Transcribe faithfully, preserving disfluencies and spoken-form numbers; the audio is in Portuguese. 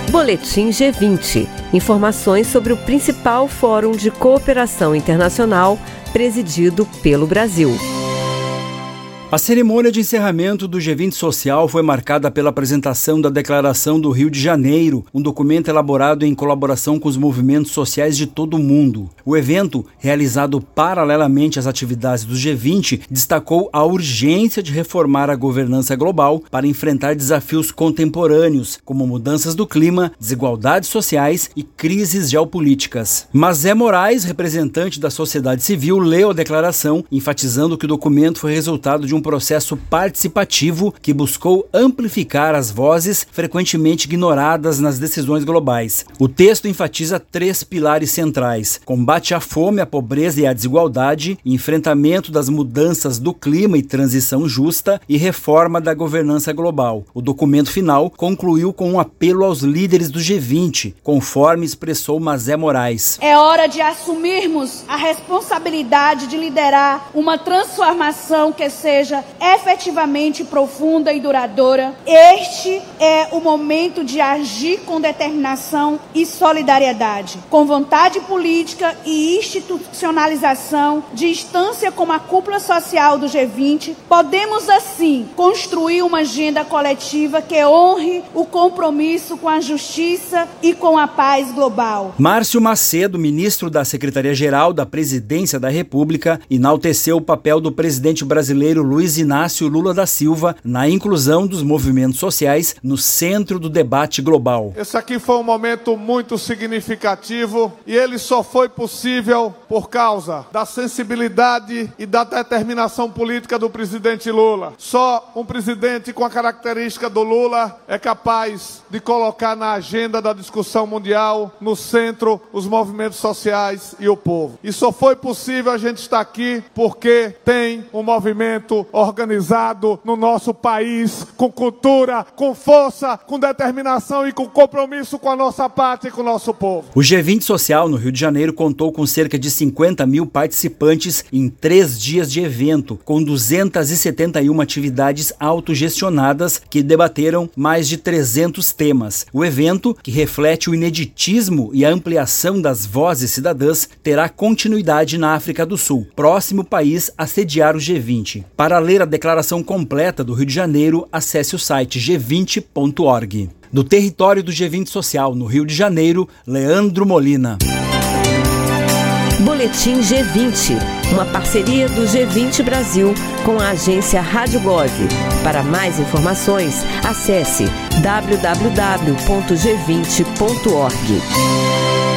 Boletim G vinte. Informações sobre o principal fórum de cooperação internacional presidido pelo Brasil. A cerimônia de encerramento do G vinte Social foi marcada pela apresentação da Declaração do Rio de Janeiro, um documento elaborado em colaboração com os movimentos sociais de todo o mundo. O evento, realizado paralelamente às atividades do G vinte, destacou a urgência de reformar a governança global para enfrentar desafios contemporâneos, como mudanças do clima, desigualdades sociais e crises geopolíticas. Mazé Moraes, representante da sociedade civil, leu a declaração, enfatizando que o documento foi resultado de um um processo participativo que buscou amplificar as vozes frequentemente ignoradas nas decisões globais. O texto enfatiza três pilares centrais: combate à fome, à pobreza e à desigualdade, enfrentamento das mudanças do clima e transição justa e reforma da governança global. O documento final concluiu com um apelo aos líderes do G vinte, conforme expressou Mazé Moraes. É hora de assumirmos a responsabilidade de liderar uma transformação que seja efetivamente profunda e duradoura. Este é o momento de agir com determinação e solidariedade, com vontade política e institucionalização de instância como a cúpula social do G vinte. Podemos assim construir uma agenda coletiva que honre o compromisso com a justiça e com a paz global. Márcio Macedo, ministro da Secretaria-Geral da Presidência da República, enalteceu o papel do presidente brasileiro Luiz Inácio Lula da Silva na inclusão dos movimentos sociais no centro do debate global. Esse aqui foi um momento muito significativo e ele só foi possível por causa da sensibilidade e da determinação política do presidente Lula. Só um presidente com a característica do Lula é capaz de colocar na agenda da discussão mundial, no centro, os movimentos sociais e o povo. E só foi possível a gente estar aqui porque tem um movimento organizado no nosso país, com cultura, com força, com determinação e com compromisso com a nossa pátria e com o nosso povo. O G vinte Social no Rio de Janeiro contou com cerca de cinquenta mil participantes em três dias de evento, com duzentas e setenta e uma atividades autogestionadas que debateram mais de trezentos temas. O evento, que reflete o ineditismo e a ampliação das vozes cidadãs, terá continuidade na África do Sul, próximo país a sediar o G vinte. Para ler a declaração completa do Rio de Janeiro, acesse o site g vinte ponto org. Do território do G vinte Social no Rio de Janeiro, Leandro Molina. Boletim G vinte, uma parceria do G vinte Brasil com a agência Rádio Gov. Para mais informações, acesse w w w ponto g vinte ponto org.